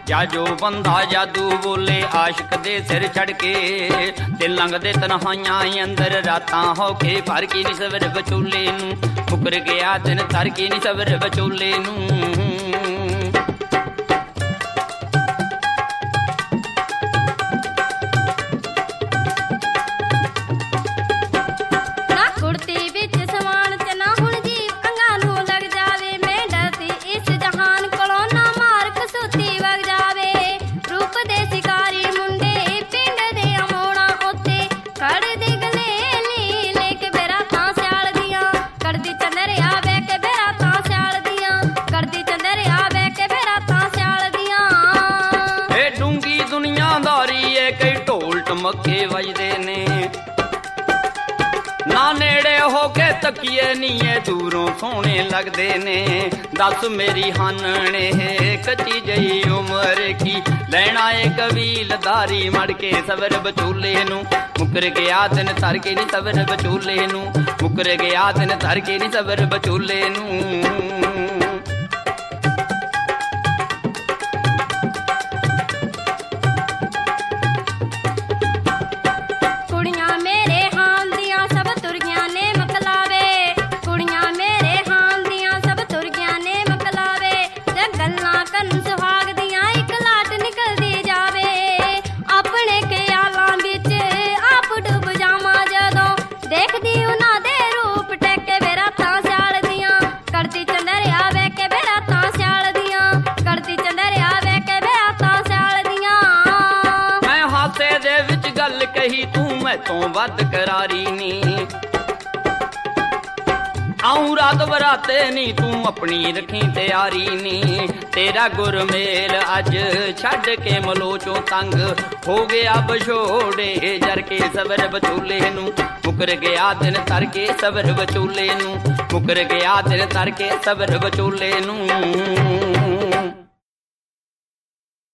ਜਾਂ ਜੋ ਬੰਦਾ ਜਾਦੂ ਬੋਲੇ ਆਸ਼ਿਕ ਦੇ ਸਿਰ ਛੱਡ ਕੇ, ਤੇ ਲੰਘਦੇ ਤਨਹਾਈਆਂ ਅੰਦਰ ਰਾਤਾਂ ਹੋ ਕੇ ਭਰ ਕੇ ਨੀ ਸਵਰ ਵਿਚੋਲੇ ਨੂੰ, ਮੁਕਰ ਗਿਆ ਦਿਨ ਤਰ ਕੇ ਨੀ ਸਵਰ ਵਿਚੋਲੇ ਨੂੰ। ਕਈ ਢੋਲ ਟਮਕੇ ਵੱਜਦੇ ਨੇ, ਨਾ ਨੇੜੇ ਹੋ ਕੇ ਤੱਕੀਏ ਨੀਏ ਦੂਰੋਂ ਸੋਹਣੇ ਲੱਗਦੇ ਨੇ। ਦੱਸ ਮੇਰੀ ਹਾਨਣੇ ਕੱਚੀ ਜਈ ਉਮਰ ਕੀ, ਲੈਣਾ ਏ ਕਬੀਲਦਾਰੀ ਮੜ ਕੇ ਸਵਰ ਵਿਚੋਲੇ ਨੂੰ, ਮੁਕਰ ਗਿਆ ਦਿਨ ਧਰ ਕੇ ਨੀ ਸਵਰ ਵਿਚੋਲੇ ਨੂੰ, ਮੁਕਰ ਗਿਆ ਦਿਨ ਧਰ ਕੇ ਨੀ ਸਵਰ ਵਿਚੋਲੇ ਨੂੰ। ਕਹੀ ਤੂੰ ਮੈਥੋਂ ਵੱਧ ਕਰਾਰੀ ਨੀ, ਆਉਂ ਰਾਤ ਬਰਾਤੇ ਨੀ ਤੂੰ ਆਪਣੀ ਰੱਖੀ ਤਿਆਰੀ ਨੀ। ਤੇਰਾ ਗੁਰਮੇਲ ਅੱਜ ਛੱਡ ਕੇ ਮਲੋਚੋਂ ਤੰਗ ਹੋ ਗਿਆ ਵਿਛੋੜੇ ਜਰ ਕੇ ਸਵਰ ਵਿਚੋਲੇ ਨੂੰ, ਮੁਕਰ ਗਿਆ ਦਿਨ ਧਰ ਕੇ ਸਵਰ ਵਿਚੋਲੇ ਨੂੰ, ਮੁਕਰ ਗਿਆ ਦਿਨ ਧਰ ਕੇ ਸਵਰ ਵਿਚੋਲੇ ਨੂੰ।